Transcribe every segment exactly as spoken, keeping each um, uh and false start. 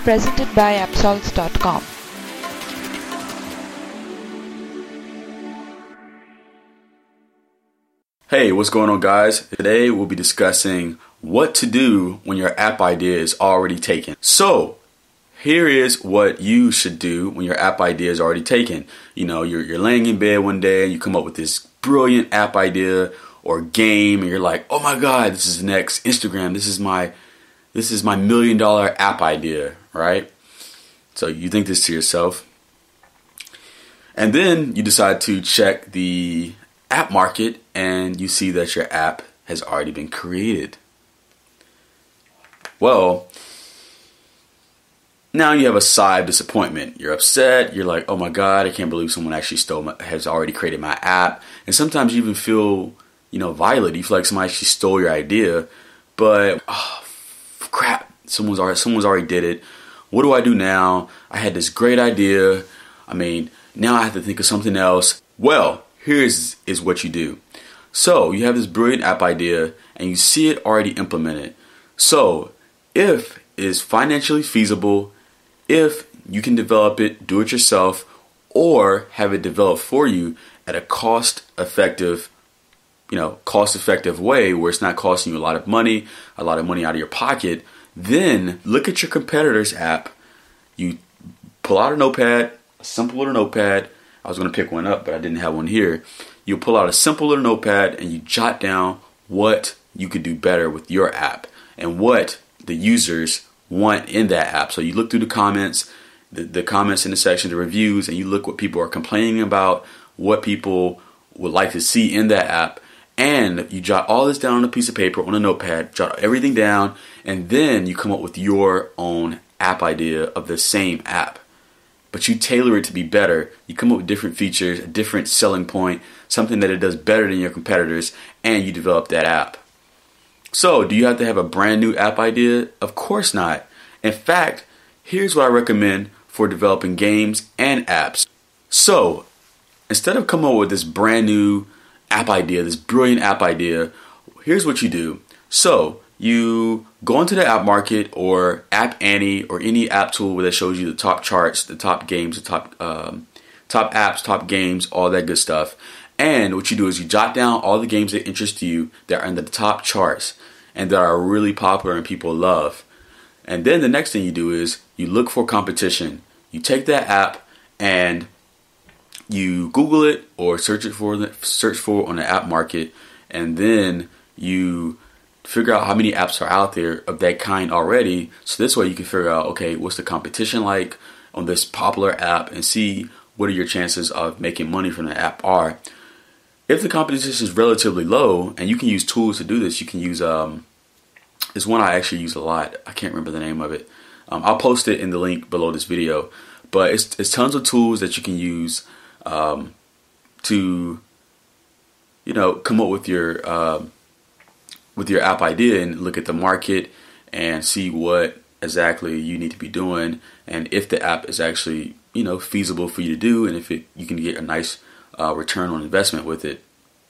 presented by Absolves dot com. Hey, what's going on, guys? Today we'll be discussing what to do when your app idea is already taken. So, here is what you should do when your app idea is already taken. You know, you're, you're laying in bed one day and you come up with this brilliant app idea or game, and you're like, oh my God, this is the next Instagram. This is my, this is my million dollar app idea, right? So you think this to yourself. And then you decide to check the app market and you see that your app has already been created. Well, now you have a sigh of disappointment. You're upset. You're like, oh my God, I can't believe someone actually stole my, has already created my app. And sometimes you even feel, you know, violated. You feel like somebody actually stole your idea. But, oh, crap, someone's already, someone's already did it. What do I do now? I had this great idea. I mean, now I have to think of something else. Well, here's is what you do. So you have this brilliant app idea and you see it already implemented. So if it is financially feasible, if you can develop it, do it yourself, or have it developed for you at a cost effective, you know, cost effective way where it's not costing you a lot of money, a lot of money out of your pocket, then look at your competitor's app. You pull out a notepad, a simple little notepad. I was going to pick one up, but I didn't have one here. You pull out a simple little notepad and you jot down what you could do better with your app and what the users want in that app. So you look through the comments, the, the comments in the section, the reviews, and you look what people are complaining about, what people would like to see in that app. And you jot all this down on a piece of paper, on a notepad, jot everything down, and then you come up with your own app idea of the same app. But you tailor it to be better. You come up with different features, a different selling point, something that it does better than your competitors, and you develop that app. So, do you have to have a brand new app idea? Of course not. In fact, here's what I recommend for developing games and apps. So, instead of coming up with this brand new app idea, this brilliant app idea, here's what you do. So, you go into the app market or App Annie or any app tool that shows you the top charts, the top games, the top um, top apps, top games, all that good stuff. And what you do is you jot down all the games that interest you that are in the top charts and that are really popular and people love. And then the next thing you do is you look for competition. You take that app and you Google it or search it for search for it on the app market, and then you figure out how many apps are out there of that kind already. So this way you can figure out, okay, what's the competition like on this popular app and see what are your chances of making money from the app are. If the competition is relatively low, and you can use tools to do this, you can use, um, it's one I actually use a lot. I can't remember the name of it. Um, I'll post it in the link below this video. But it's, it's tons of tools that you can use um, to, you know, come up with your um, with your app idea and look at the market and see what exactly you need to be doing, and if the app is actually, you know, feasible for you to do, and if it you can get a nice uh, return on investment with it.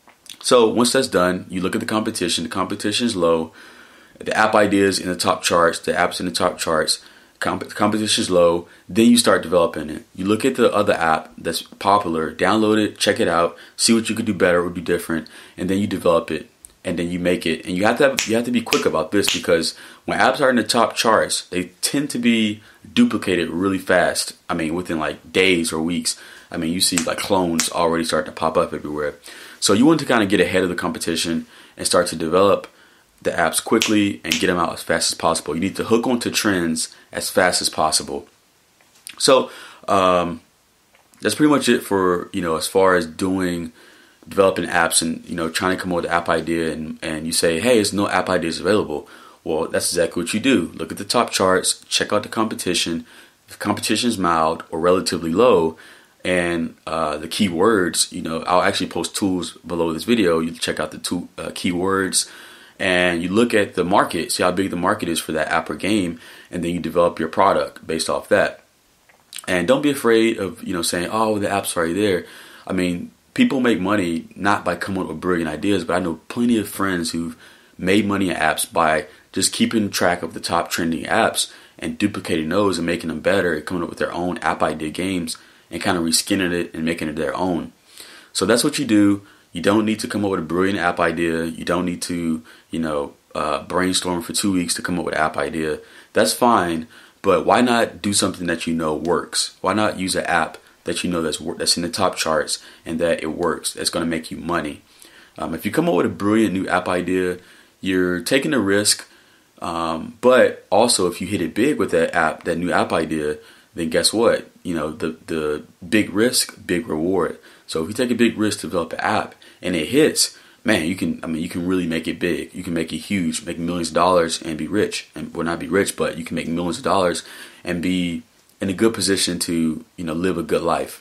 So once that's done, you look at the competition. The competition is low. The app idea is in the top charts. The app's in the top charts. Comp- competition is low. Then you start developing it. You look at the other app that's popular, download it, check it out, see what you could do better or do different, and then you develop it. And then you make it, and you have to have, you have to be quick about this, because when apps are in the top charts, they tend to be duplicated really fast. I mean, within like days or weeks. I mean, you see like clones already start to pop up everywhere. So you want to kind of get ahead of the competition and start to develop the apps quickly and get them out as fast as possible. You need to hook onto trends as fast as possible. So um, that's pretty much it for, you know, as far as doing. Developing apps and, you know, trying to come up with an app idea, and, and you say, hey, there's no app ideas available. Well, that's exactly what you do. Look at the top charts, check out the competition. If competition is mild or relatively low, and uh, the keywords, you know, I'll actually post tools below this video. You check out the two uh, keywords, and you look at the market, see how big the market is for that app or game, and then you develop your product based off that. And don't be afraid of, you know, saying, oh, the app's already there. I mean, people make money not by coming up with brilliant ideas, but I know plenty of friends who've made money in apps by just keeping track of the top trending apps and duplicating those and making them better and coming up with their own app idea games and kind of reskinning it and making it their own. So that's what you do. You don't need to come up with a brilliant app idea. You don't need to, you know, uh, brainstorm for two weeks to come up with an app idea. That's fine, but why not do something that you know works? Why not use an app that you know that's that's in the top charts and that it works, that's going to make you money? Um, if you come up with a brilliant new app idea, you're taking a risk, um, but also if you hit it big with that app, that new app idea, then guess what? You know, the, the big risk, big reward. So if you take a big risk to develop an app and it hits, man, you can, I mean, you can really make it big. You can make it huge, make millions of dollars and be rich. And well, not be rich, but you can make millions of dollars and be in a good position to, you know, live a good life.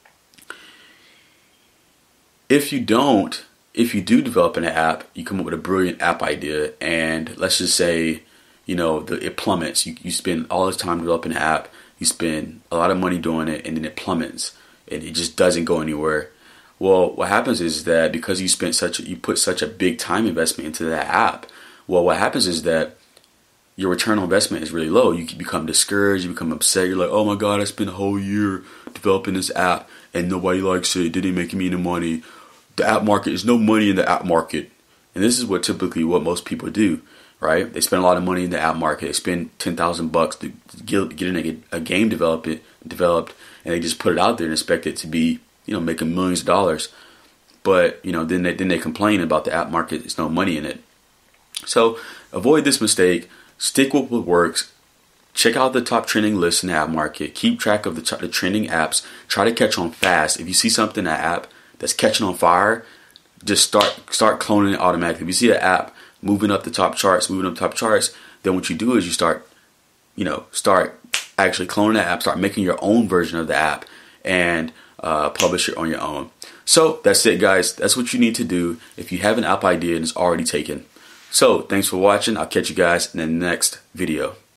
If you don't, if you do develop an app, you come up with a brilliant app idea, and let's just say, you know, the, it plummets. You, you spend all this time developing an app, you spend a lot of money doing it, and then it plummets, and it just doesn't go anywhere. Well, what happens is that because you spent such, a, you put such a big time investment into that app, well, what happens is that your return on investment is really low. You become discouraged, you become upset. You're like, oh my God, I spent a whole year developing this app, and nobody likes it. It didn't make me any money. The app market, there's no money in the app market. And this is what typically what most people do, right? They spend a lot of money in the app market. They spend ten thousand bucks to get, get in a, a game develop it, developed, and they just put it out there and expect it to be, you know, making millions of dollars. But, you know, then they, then they complain about the app market. There's no money in it. So avoid this mistake. Stick with what works. Check out the top trending lists in the app market. Keep track of the, t- the trending apps. Try to catch on fast. If you see something in that app that's catching on fire, just start start cloning it automatically. If you see an app moving up the top charts, moving up the top charts, then what you do is you start, you know, start actually cloning that app, start making your own version of the app, and uh, publish it on your own. So that's it, guys. That's what you need to do if you have an app idea and it's already taken. So thanks for watching. I'll catch you guys in the next video.